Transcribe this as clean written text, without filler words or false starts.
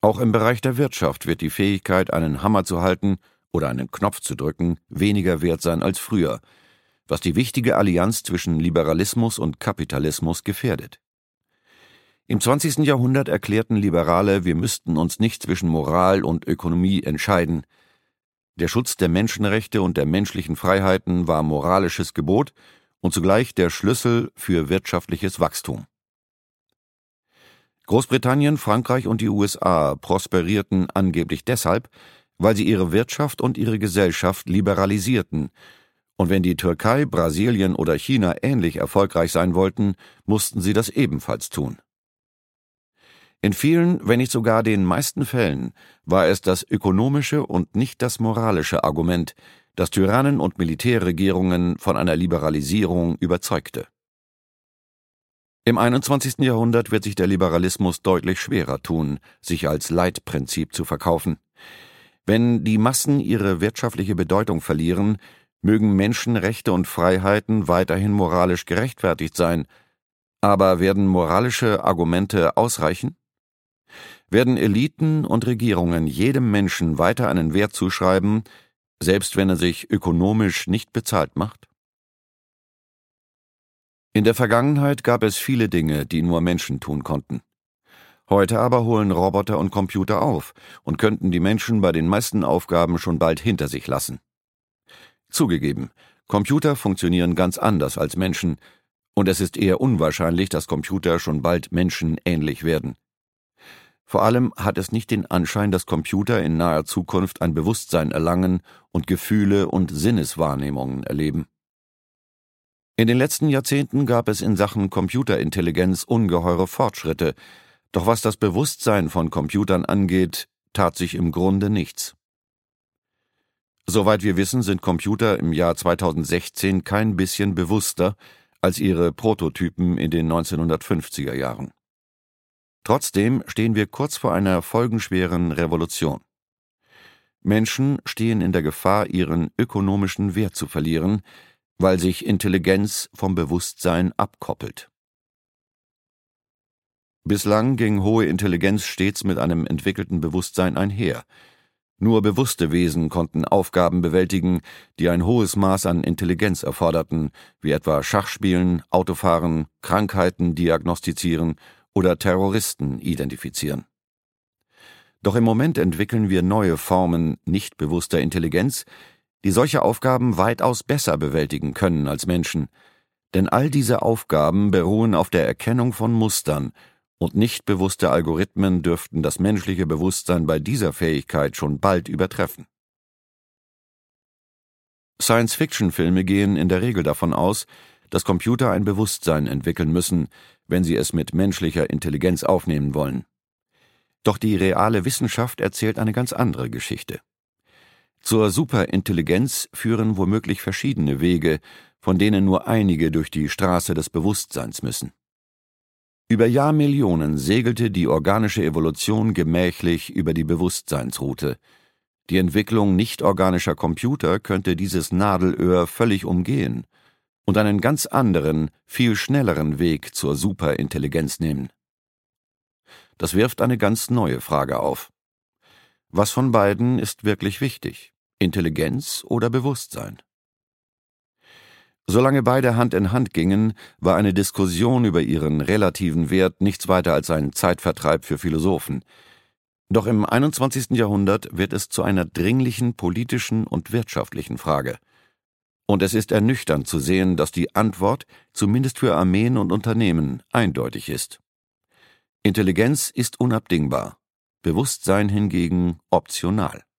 Auch im Bereich der Wirtschaft wird die Fähigkeit, einen Hammer zu halten oder einen Knopf zu drücken, weniger wert sein als früher, was die wichtige Allianz zwischen Liberalismus und Kapitalismus gefährdet. Im 20. Jahrhundert erklärten Liberale, wir müssten uns nicht zwischen Moral und Ökonomie entscheiden. Der Schutz der Menschenrechte und der menschlichen Freiheiten war moralisches Gebot und zugleich der Schlüssel für wirtschaftliches Wachstum. Großbritannien, Frankreich und die USA prosperierten angeblich deshalb, weil sie ihre Wirtschaft und ihre Gesellschaft liberalisierten. Und wenn die Türkei, Brasilien oder China ähnlich erfolgreich sein wollten, mussten sie das ebenfalls tun. In vielen, wenn nicht sogar den meisten Fällen, war es das ökonomische und nicht das moralische Argument, das Tyrannen und Militärregierungen von einer Liberalisierung überzeugte. Im 21. Jahrhundert wird sich der Liberalismus deutlich schwerer tun, sich als Leitprinzip zu verkaufen. Wenn die Massen ihre wirtschaftliche Bedeutung verlieren, mögen Menschenrechte und Freiheiten weiterhin moralisch gerechtfertigt sein, aber werden moralische Argumente ausreichen? Werden Eliten und Regierungen jedem Menschen weiter einen Wert zuschreiben, selbst wenn er sich ökonomisch nicht bezahlt macht? In der Vergangenheit gab es viele Dinge, die nur Menschen tun konnten. Heute aber holen Roboter und Computer auf und könnten die Menschen bei den meisten Aufgaben schon bald hinter sich lassen. Zugegeben, Computer funktionieren ganz anders als Menschen, und es ist eher unwahrscheinlich, dass Computer schon bald menschenähnlich werden. Vor allem hat es nicht den Anschein, dass Computer in naher Zukunft ein Bewusstsein erlangen und Gefühle und Sinneswahrnehmungen erleben. In den letzten Jahrzehnten gab es in Sachen Computerintelligenz ungeheure Fortschritte, doch was das Bewusstsein von Computern angeht, tat sich im Grunde nichts. Soweit wir wissen, sind Computer im Jahr 2016 kein bisschen bewusster als ihre Prototypen in den 1950er Jahren. Trotzdem stehen wir kurz vor einer folgenschweren Revolution. Menschen stehen in der Gefahr, ihren ökonomischen Wert zu verlieren, weil sich Intelligenz vom Bewusstsein abkoppelt. Bislang ging hohe Intelligenz stets mit einem entwickelten Bewusstsein einher. Nur bewusste Wesen konnten Aufgaben bewältigen, die ein hohes Maß an Intelligenz erforderten, wie etwa Schachspielen, Autofahren, Krankheiten diagnostizieren oder Terroristen identifizieren. Doch im Moment entwickeln wir neue Formen nicht bewusster Intelligenz, die solche Aufgaben weitaus besser bewältigen können als Menschen, denn all diese Aufgaben beruhen auf der Erkennung von Mustern, und nicht bewusste Algorithmen dürften das menschliche Bewusstsein bei dieser Fähigkeit schon bald übertreffen. Science-Fiction-Filme gehen in der Regel davon aus, dass Computer ein Bewusstsein entwickeln müssen, wenn sie es mit menschlicher Intelligenz aufnehmen wollen. Doch die reale Wissenschaft erzählt eine ganz andere Geschichte. Zur Superintelligenz führen womöglich verschiedene Wege, von denen nur einige durch die Straße des Bewusstseins müssen. Über Jahrmillionen segelte die organische Evolution gemächlich über die Bewusstseinsroute. Die Entwicklung nicht-organischer Computer könnte dieses Nadelöhr völlig umgehen und einen ganz anderen, viel schnelleren Weg zur Superintelligenz nehmen. Das wirft eine ganz neue Frage auf. Was von beiden ist wirklich wichtig? Intelligenz oder Bewusstsein? Solange beide Hand in Hand gingen, war eine Diskussion über ihren relativen Wert nichts weiter als ein Zeitvertreib für Philosophen. Doch im 21. Jahrhundert wird es zu einer dringlichen politischen und wirtschaftlichen Frage. Und es ist ernüchternd zu sehen, dass die Antwort, zumindest für Armeen und Unternehmen, eindeutig ist. Intelligenz ist unabdingbar, Bewusstsein hingegen optional.